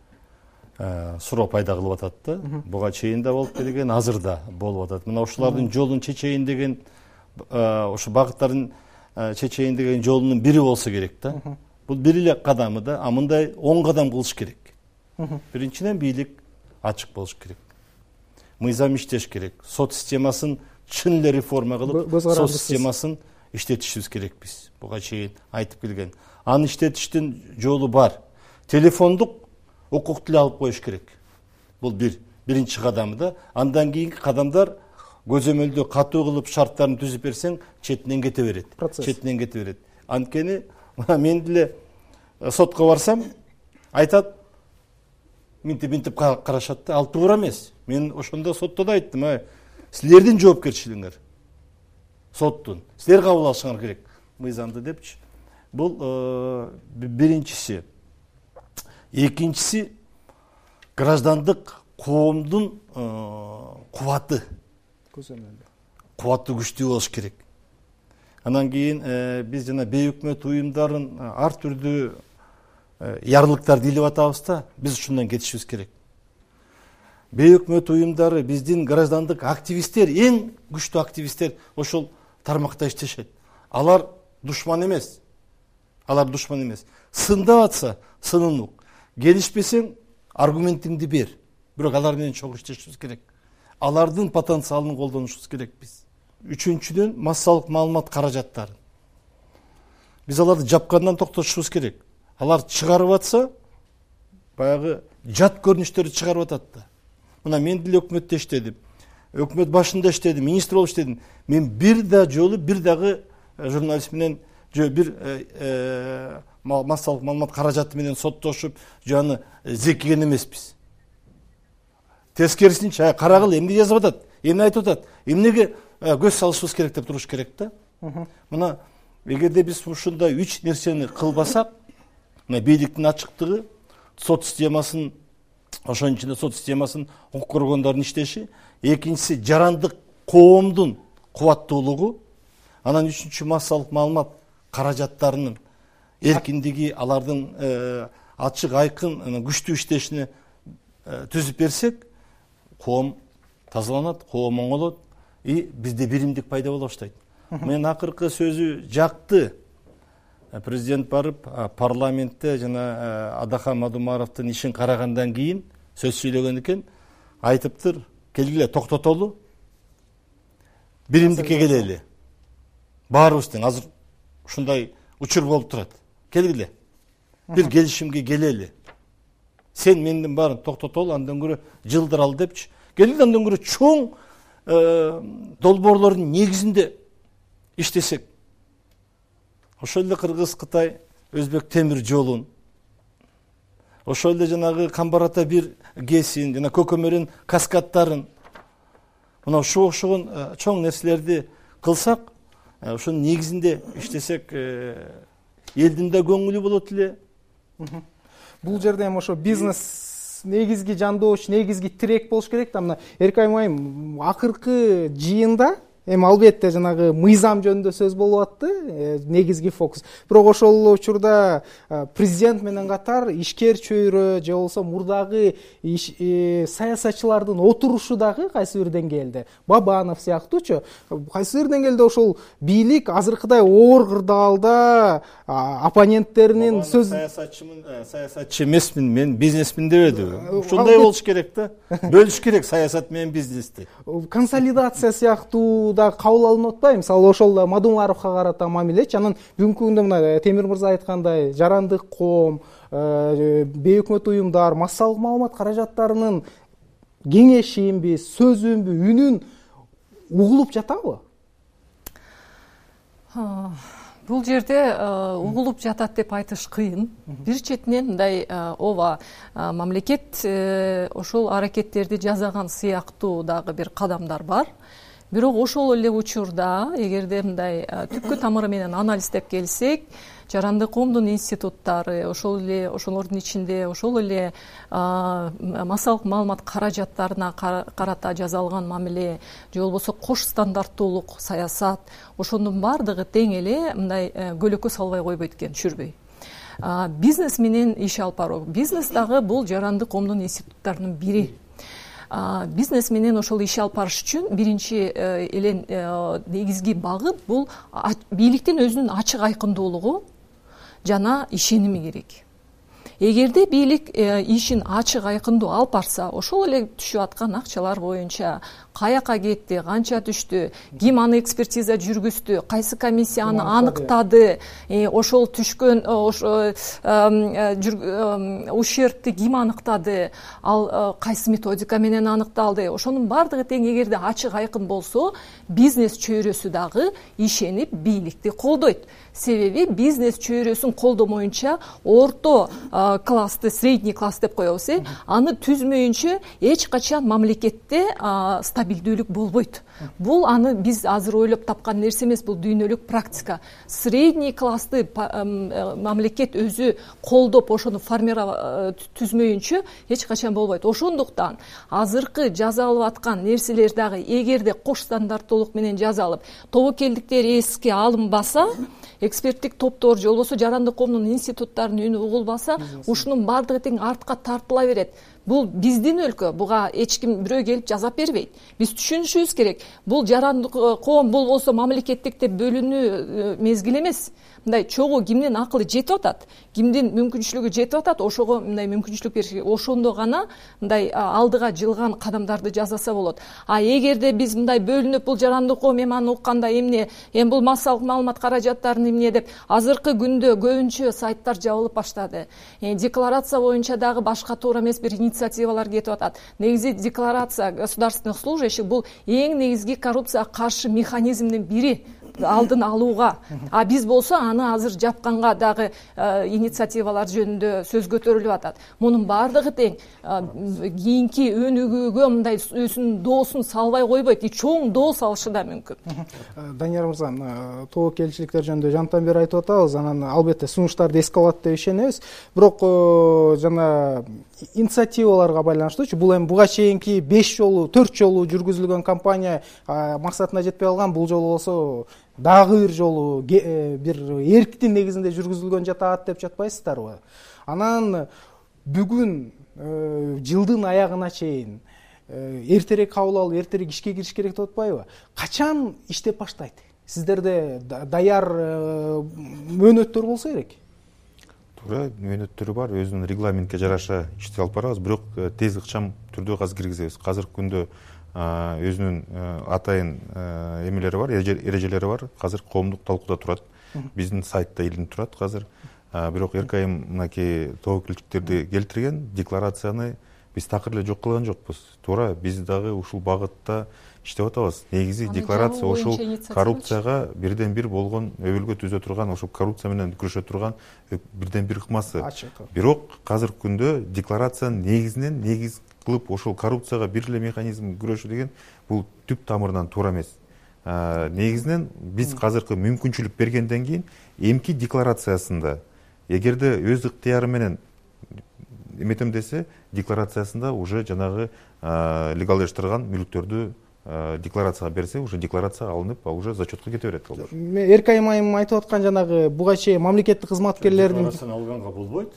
суроо пайда кылып атат да. Буга чейин да болуп келген, азыр да болуп атат. Мына ушулардын жолун чечейин деген, ошо багыттардын чечейин деген жолунун бири болсо керек да. Бул бир эле кадамы да, а мындай 10 кадам кылыш керек. Биринчиден бийлик ачык болуш керек. Мыйзам иштеш керек. Сот системасын чын эле реформа кылып, сот системасын иштетишибиз керек биз. Буга чейин айтып келген. Аны иштетиштин жолу бар. Телефондук укукту алып коюш керек. Бул биринчи кадамы да. Андан кийинки кадамдар көзөмөлдө катуу кылып шарттарын түзүп берсең, четинен кете берет. Анткени мен деле сотко барсам, айтат, минтип карашат да, ал туура эмес. Мен ошондо сотто да айттым, силердин жоопкерчилигиңер, соттун, силер кабыл алышыңар керек мыйзамды депчи. Бул биринчиси. Экинчиси, граждандык коомдун кубаты күчтүү болуш керек. Андан кийин биз жана бейөкмөт уюмдарын ар түрдүү ярлыктарды илип атабыз да, биз ушундан кетишибиз керек. Бейөкмөт уюмдары, биздин граждандык активисттер, эң күчтүү активисттер ошол тармакта иштешет. Алар душман эмес. Алар душман эмес. Сындап атса сынын ук. Келишпесең аргументиңди бер. Бирок алар менен чогуу иштешибиз керек. Алардын потенциалын колдонушубуз керек биз. Үчүнчүдөн массалык маалымат каражаттары. Биз аларды жапкандан токтотушубуз керек. Алар чыгарып атса, баягы жат көрүнүштөрдү чыгарып атат да. Мына мен деле өкмөттө иштедим. Өкмөт башында иштедим, министр болуп иштедим. Мен бир жолу бир дагы журналист менен бир массалык маалымат каражаты менен соттошуп, жаны зекиген эмеспиз. Тескерисинче, карагыл, эмне жазып атат, эмне айтып атат, эмнеге көз салышыбыз керек деп туруш керек да. Мына эгерде биз ушундай 3 нерсени кылбасак, мына бийликтин ачыктыгы, сот системасын, ошонун ичинде сот системасын укук коргондордун иштеши, экинчиси жарандык коомдун кубаттуулугу, анан үчүнчү массалык маалымат каражаттарынын эркиндиги, алардын ачык айкын күчтүү иштешине түзүп берсек, коом тазаланат, коом оңолот и бизде биримдик пайда боло баштайт. Мен акыркы сөзү жакты. Президент барып парламентте жана Адахан Мадумаровдун ишин карагандан кийин сөз сүйлөгөн экен, айтыптыр, келгиле токтотолу, биримдикке келели. Баарыбыз тең, азыр ушундай учур болуп турат. Келгиле. Бир келишимге келели. Сен мендин баарын токтотол, андан көрө жылдырал депчи. Келгиле, андан көрө чоң долбоорлордун негизинде иштесек. Ошол эле Кыргыз, Кытай, Өзбек темир жолун, ошол эле жанагы Камбар-Ата бир ГЭСин, жана Көкөмөрүн каскадтарын, мына ушуга окшогон чоң нерселерди кылсак, ошонун негизинде иштесек, элдин да көңүлү болот эле. Бул жерде эми ошо бизнес негизги жандооч, негизги тирек болуш керек да. Мына Эркай майым акыркы жыйында эми албетте жанагы мыйзам жөнүндө сөз болуп атты, негизги фокус. Бирок ошол учурда президент менен катар ишкер чөйрө же болбосо мурдагы саясатчылардын отурушу дагы кайсы бир деңгээлде, Бабанов сыяктуучу, кайсы бир деңгээлде ошол бийлик азыркыдай оор кырдаалда оппоненттеринин сөз саясатчы эмесмин, мен бизнесмин дебедиби. Ушундай болуш керек да. Бөлүш керек саясат менен бизнести. Консолидация сыяктуу да кабыл алынып атпайбы? Мисалы ошол да Мадумаровго карата мамилечи. Анан бүгүнкү күндө мына Темир мырза айткандай жарандык коом, бейөкмөт уюмдар массалык маалымат каражаттарынын кеңешинби, сөзүнбү, үнүн угулуп жатабы? Бул жерде угулуп жатат деп айтыш кыйын. Бир четинен мындай ооба мамлекет ошол аракеттерди жасаган сыяктуу дагы бир кадамдар бар. Бирок ошол эле учурда эгерде мындай түпкү тамыры менен анализдеп келсек, жарандык коомдун институттары, ошол эле ошолордун ичинде ошол эле массалык маалымат каражаттарына карата жасалган мамиле, же болбосо кош стандарттуулук саясат, ошонун баардыгы тең эле мындай көлөкө салбай койбойт экен, түшүрбөй. Бизнес менен иш алып баруу. Бизнес дагы бул жарандык коомдун институттарынын бири. Бизнес менен ошол иш алып барыш үчүн биринчи эле негизги багыт бул бийликтин өзүнүн ачык айкындуулугу жана ишеними керек. Эгерде бийлик ишин ачык айкындуу алып барса, ошол эле түшүп аткан акчалар боюнча каяка кетти, канча түштү, ким аны экспертиза жүргүздү, кайсы комиссия аны аныктады, ошол түшкөн ущербти ким аныктады, ал кайсы методика менен аныкталды, ошонун баардыгы тең эгерде ачык айкын болсо, бизнес чөйрөсү дагы ишенип бийликти колдойт. Себеби бизнес чөйрөсүн колдомоюнча орто классты, средний класс деп коебуз, аны түзмөйүнчө эч качан мамлекетте стабилдүүлүк болбойт. Бул аны биз азыр ойлоп тапкан нерсе эмес, бул дүйнөлүк практика. Средний классты мамлекет өзү колдоп, ошону түзмөйүнчө эч качан болбойт. Ошондуктан азыркы жасалып аткан нерселер дагы эгерде кош стандарттуулук менен жасалып, тобокелдиктер эске алынбаса, эксперттик топтор же болбосо жарандык коомдун институттарынын үнү угулбаса, ушунун баардыгы тең артка тартыла берет. бул биздин өлкө, буга эч ким бирөө келип жазап бербейт. Биз түшүнүшүбүз керек. Бул жарандык коом, бул болсо мамлекеттик деп бөлүнүү мезгил эмес. Мындай чогуу кимдин акылы жетип атат, кимдин мүмкүнчүлүгү жетип атат, ошого мындай мүмкүнчүлүк бериш керек. Ошондо гана мындай алдыга жылган кадамдарды жасаса болот. А эгерде биз мындай бөлүнүп, бул жарандык коом эми аны укканда эмне, эми бул массалык маалымат каражаттарын эмне деп, азыркы күндө көбүнчө сайттар жабылып баштады. Декларация боюнча дагы башка туура эмес бир инициативалар кетип атат. Негизи декларация государственных служащих бул эң негизги коррупцияга каршы механизмдин бири, алдын алууга. А биз болсо аны азыр жапканга дагы инициативалар жөнүндө сөз көтөрүлүп атат. Мунун баардыгы тең кийинки өнүгүүгө мындай өзүнүн доосун салбай койбойт, чоң доо салышы да мүмкүн. Данияр мырза, тобокелчиликтер жөнүндө жантан бери айтып атабыз, анан албетте сунуштарды эске алат деп ишенебиз. Бирок жана инициативаларга байланыштуучу, бул эми буга чейинки 4 жолу жүргүзүлгөн кампания максатына жетпей калган, бул жолу болсо дагы бир жолу бир эрктин негизинде жүргүзүлгөн жатат деп жатпайсыздарбы? Анан бүгүн жылдын аягына чейин эртерээк кабыл алып, эртерээк ишке кириш керек деп атпайбы? Качан иштеп баштайт? Сиздерде даяр мөөнөттөр болсо керек. Туура, мөөнөттөрү бар, өзүнүн регламентке жараша иштеп алып барабыз, бирок тез ыкчам түрдө азыр киргизебиз. Азыркы күндө өзүнүн атайын эмелери бар, эрежелери бар. Азыр коомдук талкууда турат. Биздин сайтта илинип турат азыр. Бирок РКМ мынакей тобокелчиликтерди келтирген декларацияны биз такыр эле жок кылган жокпуз. Туура, биз дагы ушул багытта иштеп атабыз. Негизи декларация ошол коррупцияга бирден бир болгон, өбөлгө түзө турган, ошол коррупция менен күрөшө турган бирден бир ыкмасы. Бирок азыркы күндө декларациянын негиз кылып ошол коррупцияга бир эле механизм күрөшүү деген бул түп тамырынан туура эмес. Негизинен биз азыркы мүмкүнчүлүк бергенден кийин эмки декларациясында эгерде өз ыктыяры менен эметем десе, декларациясында уже жанагы легалдаштырган мүлктөрдү декларацияга берсе, уже декларацияга алынып, уже зачетко кете берет. РКМ айым айтып аткан жанагы буга чейин мамлекеттик кызматкерлердин декларацияны алганга болбойт.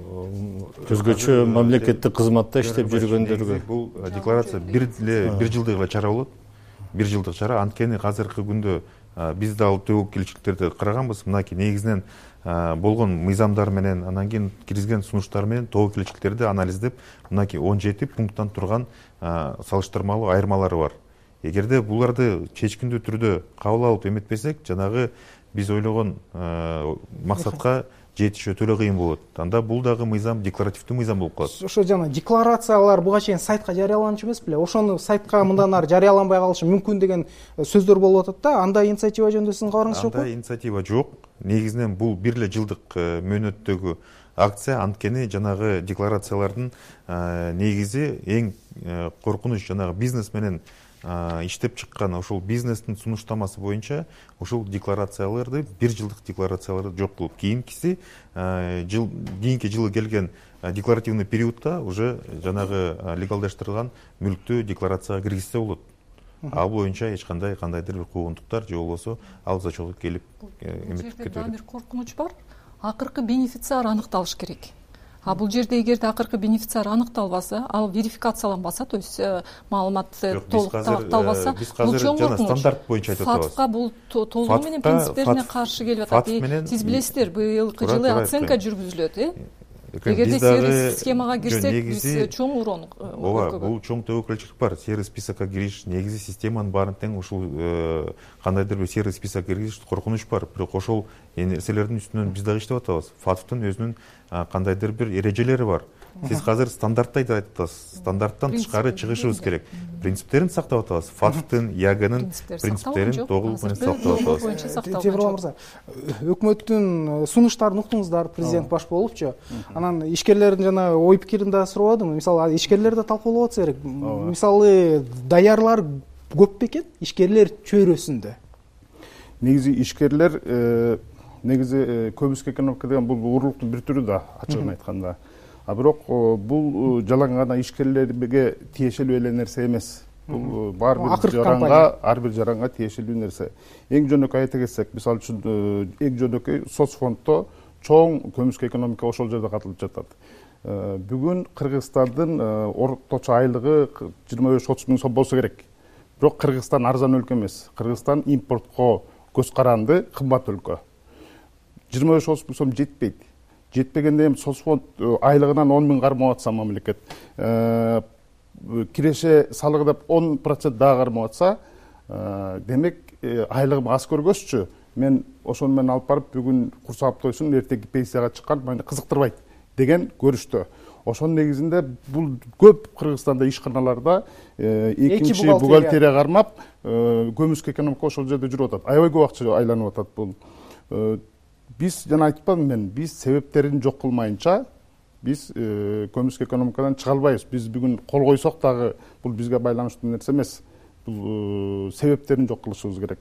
Өзгөчө мамлекеттик кызматта иштеп жүргөндөргө бул декларация бир жылдык эле чара болот. Бир жылдык чара. Анткени азыркы күндө биз да ал тобокелчиликтерди караганбыз. Мынакей негизинен болгон мыйзамдар менен, анан кийин киргизген сунуштар менен тобокелчиликтерди анализдеп, мынакей 17 пункттан турган салыштырмалуу айырмалары бар. Эгерде буларды чечкиндүү түрдө кабыл алып эметпесек, жанагы биз ойлогон максатка жетиш өтө эле кыйын болот. Анда бул дагы мыйзам декларативдүү мыйзам болуп калат. Ошо жана декларациялар буга чейин сайтка жарыяланчу эмес беле? Ошону сайтка мындан ары жарыяланбай калышы мүмкүн деген сөздөр болуп атат да. Андай инициатива жөнүндө сиздин кабарыңыз жокпу? Андай инициатива жок. Негизинен бул бир эле жылдык мөөнөттөгү акция. Анткени жанагы декларациялардын негизи эң коркунуч жанагы бизнес менен иштеп чыккан ошол бизнестин сунуштамасы боюнча ошол декларацияларды, бир жылдык декларацияларды жок кылып, кийинкиси кийинки жылы келген декларативный периодта уже жанагы легалдаштырылган мүлктү декларацияга киргизсе болот. Ал боюнча эч кандайдыр бир куугунтуктар же болбосо ал зачетко келип эметип кете берет. Бир коркунуч бар. Акыркы бенефициар аныкталыш керек. А бул жерде эгерде акыркы бенефициар аныкталбаса, ал верификацияланбаса, то есть маалымат толук такталбаса, бул чоң коркунуч. Стандарт боюнча айтып атабыз. ФАТФка бул толугу менен принциптерине каршы келип атат. Сиз билесиздер, быйылкы жылы оценка жүргүзүлөт, Эгерде сервис схемага кирсек, биз чоң урон. Ооба, бул чоң тобокелчилик бар. Сервис списокко кириш, негизи системанын баарын тең ушул кандайдыр бир сервис списокко киргизиш коркунуч бар. Бирок ошол нерселердин үстүнөн биз дагы иштеп атабыз. ФАТФтын өзүнүн кандайдыр бир эрежелери бар. Сиз азыр стандартты айтып атасыз. Стандарттан тышкары чыгышыбыз керек. Принциптерин сактап атабыз. ФАТФтын, ЯГнын принциптерин толук менен сактап атабыз. Темирлан мырза, өкмөттүн сунуштарын уктуңуздар, президент баш болупчу. Анан ишкерлердин жана ой пикирин да сурабадым. Мисалы, ишкерлер да талкуулап атса керек. Мисалы, даярлар көп бекен ишкерлер чөйрөсүндө. Негизи ишкерлер көбүскө экономика деген бул урлуктун бир түрү да, ачыгын айтканда. Бирок бул жалаң гана ишкерлерге тиешелүү эле нерсе эмес. Бул ар бир жаранга тиешелүү нерсе. Эң жөнөкөй айта кетсек, мисалы үчүн эң жөнөкөй соцфонддо чоң көмүскө экономика ошол жерде катылып жатат. бүгүн Кыргызстандын орточо айлыгы 25-30 миң сом болсо керек. Бирок Кыргызстан арзан өлкө эмес. Кыргызстан импортко көз каранды, кымбат өлкө. 25-30 миң сом жетпейт. Жетпегенде эми соцфонд айлыгынан 10 миң кармап атса мамлекет, киреше салыгы деп 10% дагы кармап атса, демек айлыгым аз көргөзчү, мен ошону менен алып барып бүгүн курсап тойсун, эртеги пенсияга чыккан мени кызыктырбайт деген көрүштө. Ошонун негизинде бул көп Кыргызстанда ишканаларда экинчи бухгалтерия кармап, көмүскө экономика ошол жерде жүрүп атат. Аябай көп акча айланып атат бул. Биз жана айтпадым мен, биз себептерин жок кылмайынча биз көмүскө экономикадан чыга албайбыз. Биз бүгүн кол койсок дагы бул бизге байланыштуу нерсе эмес. Бул себептерин жок кылышыбыз керек.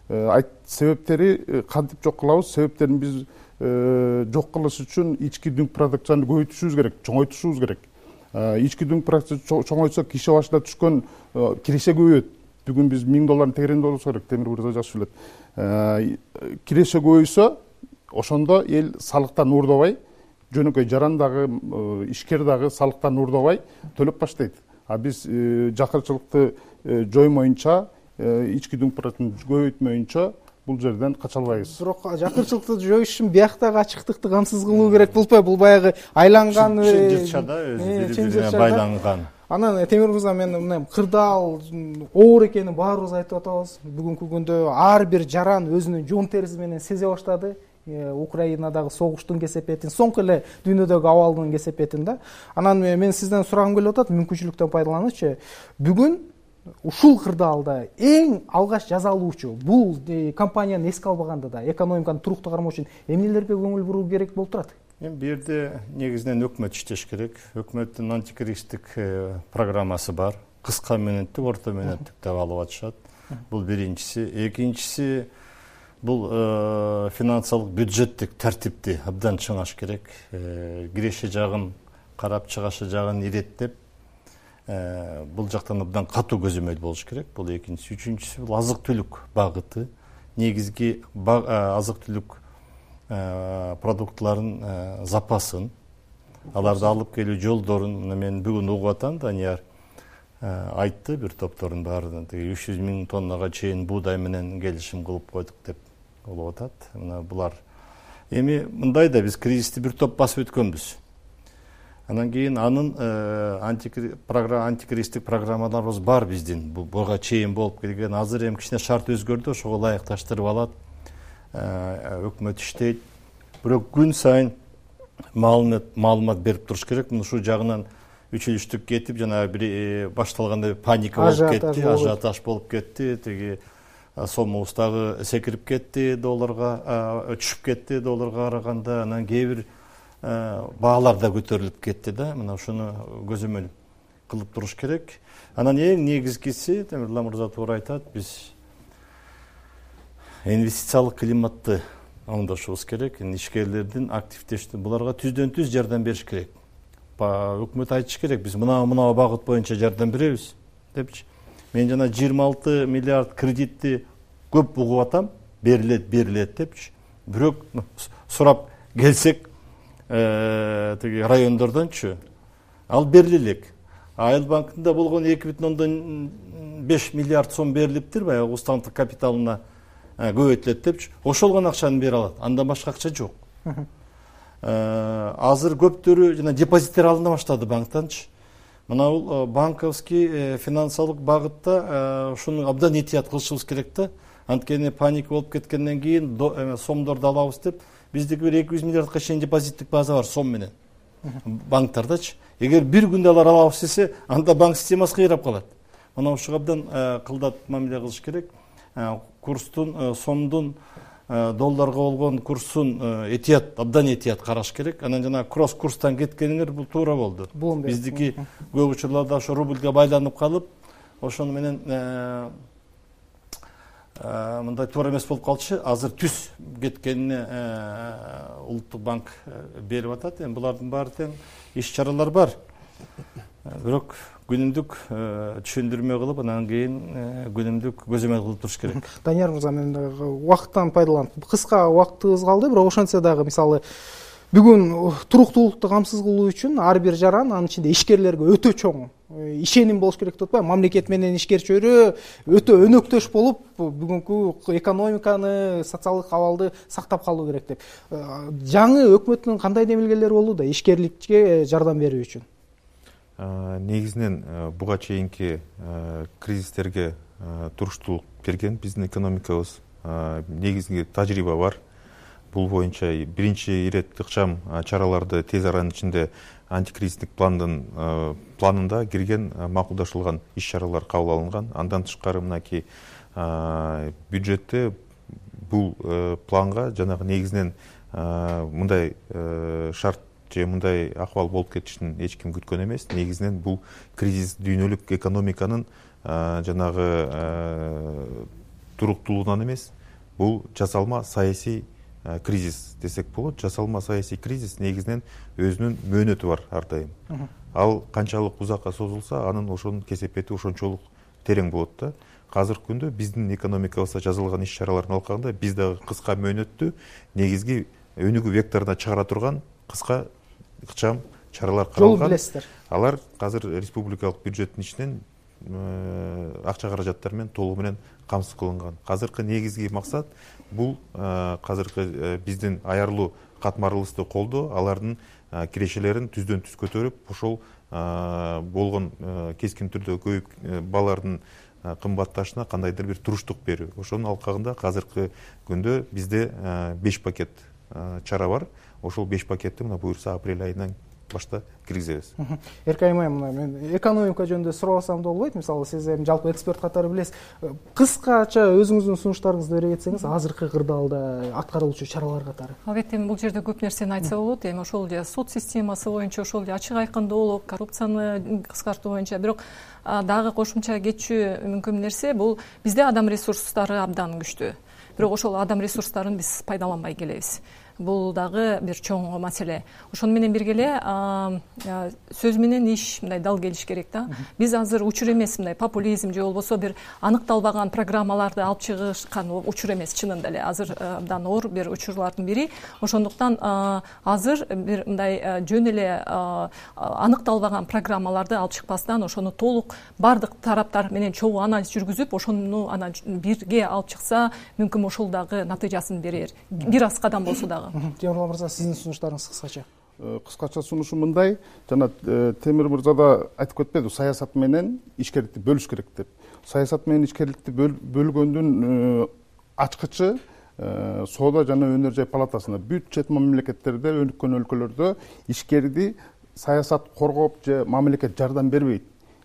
Себептери кантип жок кылабыз? Себептерин биз жок кылыш үчүн ички дүң продукцияны көбөйтүшүбүз керек, чоңойтушубуз керек. Ички дүң продукция чоңойтсо киши башына түшкөн киреше көбөйөт. Бүгүн биз $1000 тегеренде болсо керек, Темир Мырза жакшы билет. Киреше көбөйсө, ошондо эл салыктан уурдабай, жөнөкөй жаран дагы, ишкер дагы салыктан уурдабай төлөп баштайт. А биз жакырчылыкты жоймоюнча, ички дүң продукцияны көбөйтмөйүнчө бул жерден кача албайбыз. Бирок жакырчылыкты жоюш үчүн бияктагы ачыктыкты камсыз кылуу керек болбойбу? Бул баягы айланган чынжырчада өзү байланган. Анан Темир Мырза, мен мына кырдаал оор экенин баарыбыз айтып атабыз. Бүгүнкү күндө ар бир жаран өзүнүн жон териси менен сезе баштады. Украинадагы согуштун кесепетин, соңку эле дүйнөдөгү абалдын кесепетин да. Анан мен сизден сурагым келип атат, мүмкүнчүлүктөн пайдаланычы. Бүгүн ушул кырдаалда эң алгач жазалуучу бул компанияны эске албаганда да экономиканы туруктуу кармоо үчүн эмнелерге көңүл буруу керек болуп турат? Бул жерде негизинен өкмөт иштеш керек. Өкмөттүн антикризистик программасы бар. Кыска мөөнөттүк, орто мөөнөттүк деп алып атышат. Бул биринчиси. Экинчиси, бул финансылык бюджеттик тартипти абдан чыңаш керек. Киреше жагын карап, чыгашы жагын иреттеп, бул жактан абдан катуу көзөмөл болуш керек. Бул экинчиси. Үчүнчүсү бул азык-түлүк багыты. Негизги азык-түлүк продуктларын запасын, аларды алып келүү жолдорун мен бүгүн угуп атам. Данияр айтты бир топтордун баарынан 300 миң тоннага чейин буудай менен келишим кылып койдук деп болуп атат. Мына булар эми мындай да биз кризисти бир топ басып өткөнбүз. Анан кийин анын антикризистик программаларыбыз бар биздин. Буга чейин болуп келген. Азыр эми кичине шарт өзгөрдү, ошого ылайыкташтырып алат. Өкмөт иштейт. Бирок күн сайын маалымат берип туруш керек. Мына ушул жагынан үчүлүштүк кетип, жана бир башталганда паника болуп кетти, ажиотаж болуп кетти. Тиги сомубуз дагы секирип кетти, долларга түшүп кетти, долларга караганда. Анан кээ бир баалар да көтөрүлүп кетти да. Мына ушуну көзөмөл кылып туруш керек. Анан эң негизгиси, Темирлан Мырза туура айтат, биз инвестициялык климатты оңдошубуз керек. Ишкерлердин активдештүү буларга түздөн-түз жардам бериш керек. Өкмөт айтыш керек, биз мына багыт боюнча жардам беребиз депчи. Мен жана 26 миллиард кредитти көп угуп атам, берилет депчи. Бирок сурап келсек, тиги райондордончу ал бериле элек. Айыл банкында болгон 2,5 миллиард сом берилиптир, баягы устандык капиталына көбөйтүлөт депчи. Ошол гана акчаны бере алат. Андан башка акча жок. Азыр көптөрү жана депозиттер алына баштады банктанчы. Мына бул банковский финансылык багытта ушуну абдан этият кылышыбыз керек да. Анткени паника болуп кеткенден кийин сомдорду алабыз деп, биздики бир 200 миллиардка чейин депозиттик база бар сом менен. Банктардачы. Эгер бир күндө алар алабыз десе, анда банк системасы кыйрап калат. Мына ушуга абдан кылдат мамиле кылыш керек. Курстун, сомдун, долларга болгон курсун абдан этият караш керек. Анан жана кросс курстан кеткениңер бул туура болду. Биздики көп учурларда ошо рубльге байланып калып, ошону менен мындай туура эмес болуп калчу. Азыр түз кеткенине Улуттук банк берип атат. Эми булардын баары тең иш-чаралар бар. Бирок күнүмдүк түшүндүрмө кылып, анан кийин күнүмдүк көзөмөл кылып туруш керек. Данияр Мырза, мен убакыттан пайдаланып, кыска убактыбыз калды, бирок ошентсе дагы мисалы Бүгүн туруктуулукту камсыз кылуу үчүн ар бир жаран, анын ичинде ишкерлерге өтө чоң ишеним болуш керек деп атпайбы? Мамлекет менен ишкер чөйрө өтө өнөктөш болуп, бүгүнкү экономиканы, социалдык абалды сактап калуу керек деп. Жаңы өкмөттүн кандай демилгелери болууда ишкерликке жардам берүү үчүн? Негизинен буга чейинки кризистерге туруштуулук берген биздин экономикабыз, негизги тажрыйба бар. Бул боюнча биринчи ирет ыкчам чараларды тез аранын ичинде антикризистик планында кирген, макулдашылган иш чаралар кабыл алынган. Андан тышкары мынакей бюджетте бул планга жанагы негизинен мындай шарт же мындай акыбал болуп кетишин эч ким күткөн эмес. Негизинен бул кризис дүйнөлүк экономиканын жанагы туруктуулугунан эмес, бул жасалма саясий кризис десек болот. Жасалма саясий кризис негизинен өзүнүн мөөнөтү бар ар дайым. Ал канчалык узакка созулса, анын ошонун кесепети ошончолук терең болот да. Азыркы күндө биздин экономикабызда жасалган иш чараларын алганда биз дагы кыска мөөнөттүү негизги өнүгүү векторуна чыгара турган кыска ыкчам чаралар каралган. Жол билесиздер. Алар азыр республикалык бюджеттин ичинен акча каражаттар менен толугу менен камсыз кылынган. Азыркы негизги максат бул азыркы биздин аярлуу катмарлысты колдоо, алардын кирешелерин түздөн түз көтөрүп, ошол болгон кескин түрдө көбөйүп балалардын кымбатташына кандайдыр бир туруштук берүү. Ошонун алкагында азыркы күндө бизде 5 пакет чара бар. Ошол 5 пакетти мына буюрса апрель айынан башта киргизебиз. Эркай айым, мен экономика жөнүндө сурабасам да болбойт. Мисалы, сиз эми жалпы эксперт катары билесиз. Кыскача өзүңүздүн сунуштарыңызды бере кетсеңиз, азыркы кырдаалда аткарылуучу чаралар катары. Албетте, бул жерде көп нерсени айтса болот. Эми ошол эле сот системасы боюнча, ошол эле ачык айкындоолук, коррупцияны кыскартуу боюнча, бирок дагы кошумча кетчү мүмкүн нерсе бул бизде адам ресурстары абдан күчтүү. Бирок ошол адам ресурстарын биз пайдаланбай келебиз. Бул дагы бир чоң маселе. Ошону менен бирге эле сөз менен иш мындай дал келиш керек да. Биз азыр учур эмес, мындай популизм же болбосо бир аныкталбаган программаларды алып чыгышкан учур эмес, чынында эле азыр абдан оор бир учурлардын бири. Ошондуктан азыр бир мындай жөн эле аныкталбаган программаларды алып чыкпастан, ошону толук бардык тараптар менен чогуу анализ жүргүзүп, ошону анан бирге алып чыкса, мүмкүн ошол дагы натыйжасын берер. Бир аз кадам болсо дагы. Темирлан мырза, сиздин сунуштарыңыз кыскача. Кыскача сунушу мындай, жана Темир мырза да айтып кетпеди, саясат менен ишкерликти бөлүш керек деп. Саясат менен ишкерликти бөлгөндүн ачкычы Соода жана өнөр жай палатасында, бүт чет мамлекеттерде, өнүккөн өлкөлөрдө ишкерди саясат коргоп же мамлекет жардам бербейт.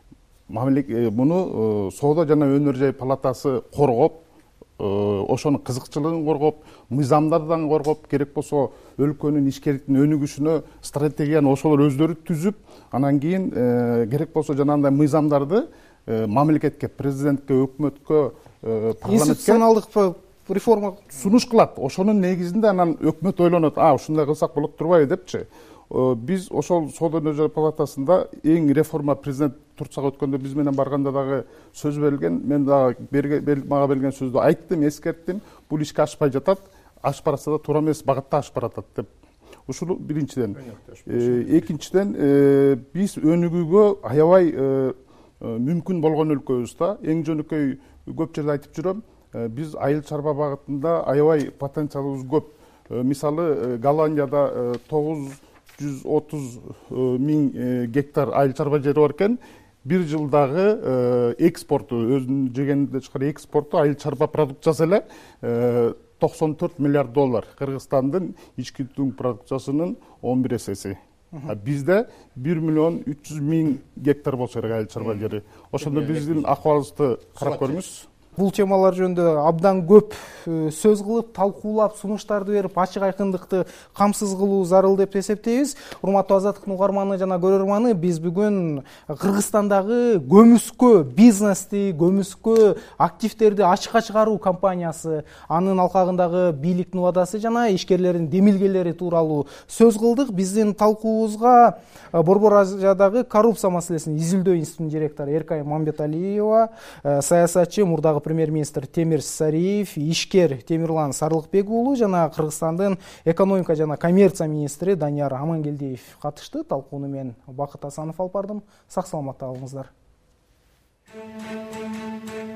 Муну Соода жана өнөр жай палатасы коргоп, ошонун кызыкчылыгын коргоп, мыйзамдардан коргоп, керек болсо өлкөнүн ишкерликтин өнүгүшүнө стратегияны ошолор өздөрү түзүп, анан кийин керек болсо жанагындай мыйзамдарды мамлекетке, президентке, өкмөткө, парламентке институционалдык реформа сунуш кылат. Ошонун негизинде анан өкмөт ойлонот, ушундай кылсак болот турбайбы депчи. Биз ошол Соода өнөр жай палатасында эң реформа президент Турцага өткөндө биз менен барганда дагы сөз берилген, мен дагы мага берилген сөздү айттым, эскерттим. Бул ишке ашпай жатат, ашып баратса да туура эмес багытта ашып баратат деп. Ушул биринчиден. Экинчиден, биз өнүгүүгө аябай мүмкүн болгон өлкөбүз да. Эң жөнөкөй көп жерде айтып жүрөм, биз айыл чарба багытында аябай потенциалыбыз көп. Мисалы, Голландияда 930 000 гектар айыл чарба жери бар экен. Бир жылдагы экспорту, өзүнүн жегенде чыккан экспорту айыл чарба продукциясы эле 94 миллиард доллар. Кыргызстандын ички түтүн продукциясынын 11 эсеси. Бизде 1 миллион 300 000 гектар болсо керек айыл чарба жери. Ошондо биздин акыбалыбызды карап көрүңүз. Бул темалар жөнүндө абдан көп сөз кылып, талкуулап, сунуштарды берип, ачык айкындыкты камсыз кылуу зарыл деп эсептейбиз. Урматтуу Азаттыктын угарманы жана көрөрманы, биз бүгүн Кыргызстандагы көмүскө бизнести, көмүскө активдерди ачыкка чыгаруу кампаниясы, анын алкагындагы бийликтин убадасы жана ишкерлердин демилгелери тууралуу сөз кылдык. Биздин талкуубузга Борбор Азиядагы коррупция маселесин изилдөө институтунун директору Эркай Мамбеталиева, саясатчы, мурдагы премьер-министр Темир Сариев, ишкер Темирлан Сарлыкбек уулу жана Кыргызстандын экономика жана коммерция министри Данияр Амангелдиев катышты. Талкууну мен Бакыт Асанов алып бардым. Сак саламатта калыңыздар.